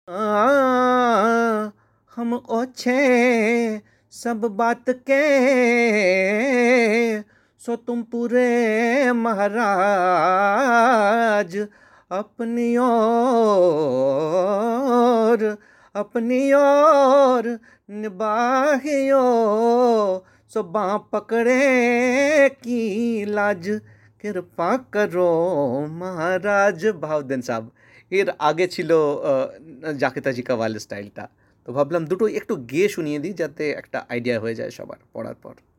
हम ओछे सब बात के, सो तुम पूरे महाराज, अपनी ओर अपनी ओर निभाहियो, सो बाँ पकड़े की लाज, कृपा करो महाराज। ভাবতেন সাব এর আগে ছিল যাকে তাজি কাওয়াল স্টাইলটা। তো ভাবলাম দুটো একটু গেয়ে শুনিয়ে দিই যাতে একটা আইডিয়া হয়ে যায় সবার পড়ার পর।